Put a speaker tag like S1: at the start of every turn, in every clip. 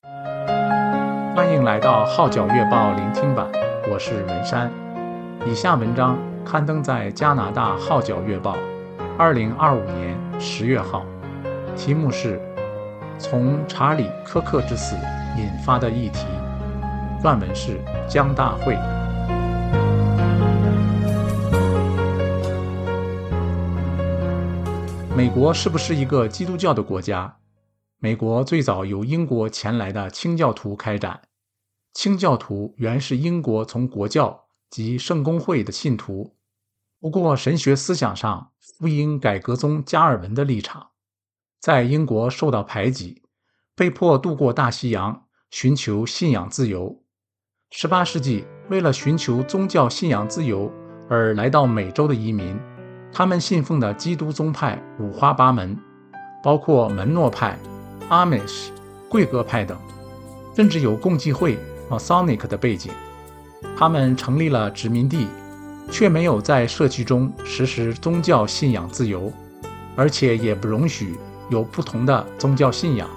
S1: 欢迎来到号角月报聆听版，我是文山。以下文章刊登在加拿大号角月报2025年10月号，题目是从查理·科克之死引发的议题，撰文是江大慧。美国是不是一个基督教的国家？美国最早由英国前来的清教徒开展，清教徒原是英国从国教及圣公会的信徒，不过神学思想上福音改革宗加尔文的立场，在英国受到排挤，被迫渡过大西洋，寻求信仰自由。18世纪为了寻求宗教信仰自由而来到美洲的移民，他们信奉的基督宗派五花八门，包括门诺派、阿美什、贵格派等，甚至有共济会 Masonic 的背景。他们成立了殖民地，却没有在社区中实施宗教信仰自由，而且也不容许有不同的宗教信仰。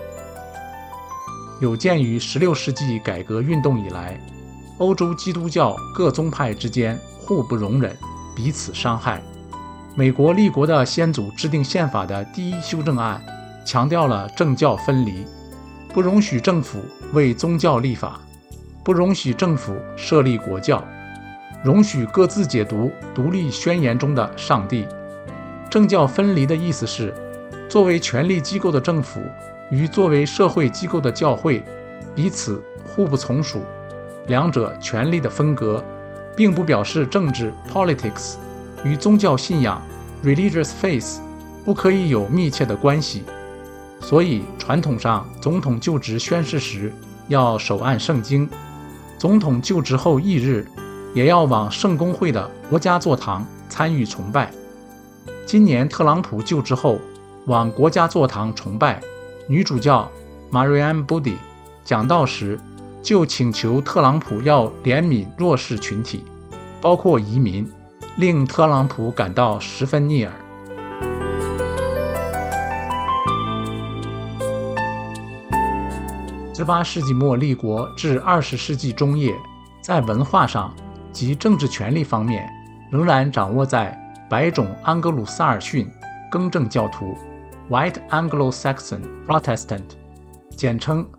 S1: 有鉴于16世纪改革运动以来，欧洲基督教各宗派之间互不容忍，彼此伤害。美国立国的先祖制定宪法的第一修正案强调了政教分离，不容许政府为宗教立法，不容许政府设立国教，容许各自解读独立宣言中的上帝。政教分离的意思是，作为权力机构的政府与作为社会机构的教会彼此互不从属，两者权力的分隔，并不表示政治 politics 与宗教信仰 religious faith 不可以有密切的关系。所以传统上总统就职宣誓时要手按圣经，总统就职后翌日也要往圣公会的国家座堂参与崇拜。今年特朗普就职后往国家座堂崇拜，女主教 Marianne Boddy 讲道时就请求特朗普要怜悯弱势群体，包括移民，令特朗普感到十分逆耳。18世纪末立国至20世纪中叶，在文化上及政治权力方面仍然掌握在白种安格鲁萨尔逊更正教徒 White Anglo-Saxon Protestant 简称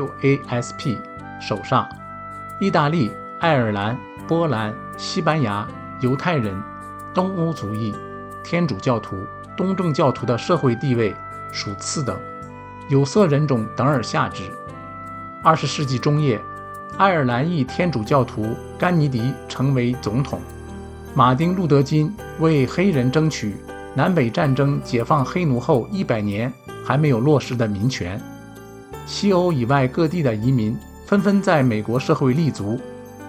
S1: WASP 手上。意大利、爱尔兰、波兰、西班牙、犹太人、东欧族裔、天主教徒、东正教徒的社会地位属次等，有色人种等而下之。20世纪中叶，爱尔兰裔天主教徒甘尼迪成为总统，马丁·路德·金为黑人争取南北战争解放黑奴后100年还没有落实的民权。西欧以外各地的移民纷纷在美国社会立足，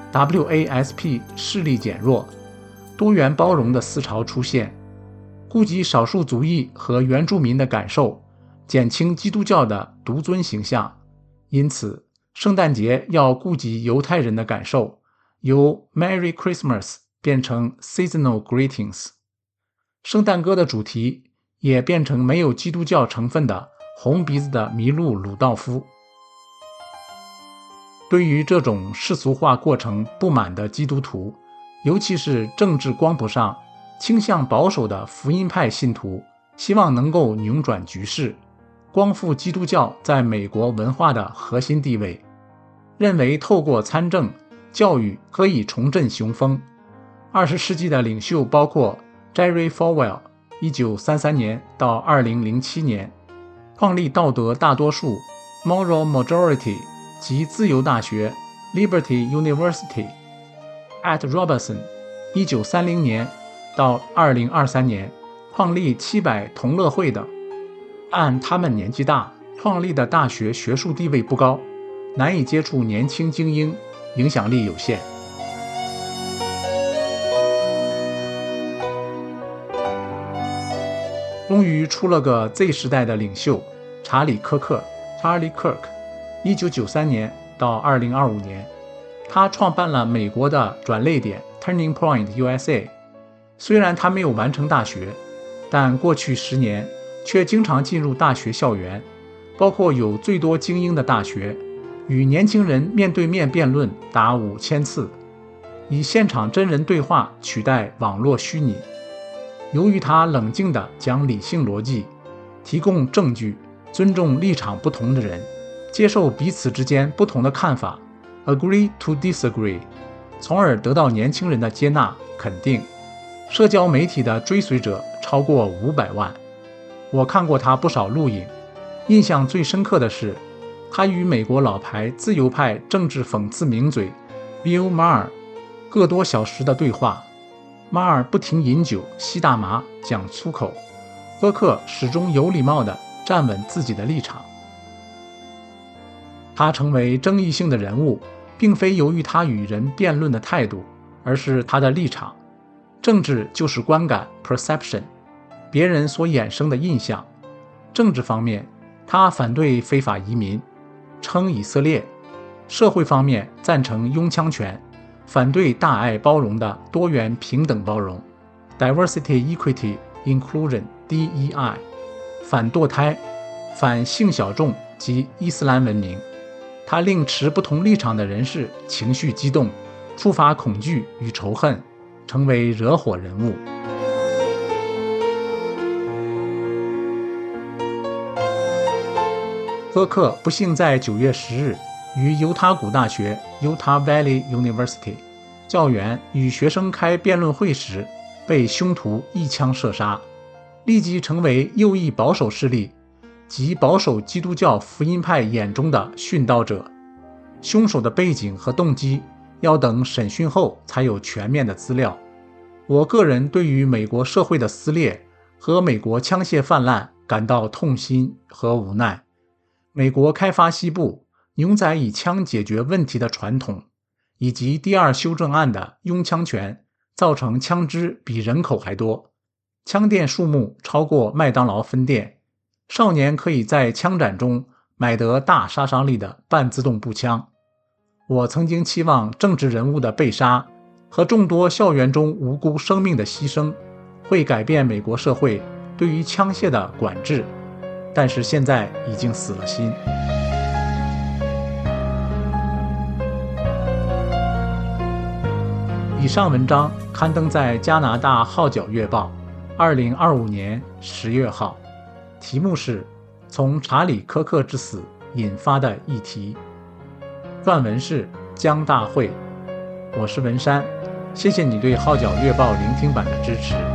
S1: WASP 势力减弱，多元包容的思潮出现，顾及少数族裔和原住民的感受，减轻基督教的独尊形象。因此圣诞节要顾及犹太人的感受，由 Merry Christmas 变成 Seasonal Greetings。 圣诞歌的主题也变成没有基督教成分的红鼻子的麋鹿鲁道夫。对于这种世俗化过程不满的基督徒，尤其是政治光谱上倾向保守的福音派信徒，希望能够扭转局势，光复基督教在美国文化的核心地位，认为透过参政、教育可以重振雄风。20世纪的领袖包括 Jerry Falwell 1933年到2007年，创立道德大多数 Moral Majority 及自由大学 Liberty University。 Pat Robertson 1930年到2023年创立700同乐会等。按他们年纪大，创立的大学学术地位不高，难以接触年轻精英，影响力有限。终于出了个 Z 时代的领袖查理·科克 Charlie Kirk。 1993年到2025年，他创办了美国的转捩点 Turning Point USA。 虽然他没有完成大学，但过去10年却经常进入大学校园。 包括有最多精英的大学，与年轻人面对面辩论达5000次，以现场真人对话取代网络虚拟。由于他冷静地讲理性逻辑，提供证据，尊重立场不同的人，接受彼此之间不同的看法 agree to disagree， 从而得到年轻人的接纳肯定。社交媒体的追随者超过500万。我看过他不少录影，印象最深刻的是他与美国老牌自由派政治讽刺名嘴 Bill Maher 个多小时的对话。马尔不停饮酒、吸大麻、讲粗口，赫克始终有礼貌地站稳自己的立场。他成为争议性的人物，并非由于他与人辩论的态度，而是他的立场。政治就是观感 perception， 别人所衍生的印象。政治方面，他反对非法移民，称以色列；社会方面，赞成拥枪权，反对大爱包容的多元平等包容 diversity equity inclusion DEI， 反堕胎，反性小众及伊斯兰文明。他令持不同立场的人士情绪激动，触发恐惧与仇恨，成为惹火人物。赫克不幸在9月10日于犹他谷大学 Utah Valley University 教员与学生开辩论会时被凶徒一枪射杀，立即成为右翼保守势力及保守基督教福音派眼中的殉道者。凶手的背景和动机要等审讯后才有全面的资料。我个人对于美国社会的撕裂和美国枪械泛滥感到痛心和无奈。美国开发西部牛仔以枪解决问题的传统，以及第2修正案的拥枪权，造成枪支比人口还多，枪店数目超过麦当劳分店，少年可以在枪展中买得大杀伤力的半自动步枪。我曾经期望政治人物的被杀和众多校园中无辜生命的牺牲会改变美国社会对于枪械的管制，但是现在已经死了心。以上文章刊登在加拿大号角月报2025年10月号，题目是从查理·科克之死引发的议题，撰文是江大慧。我是文山，谢谢你对号角月报聆听版的支持。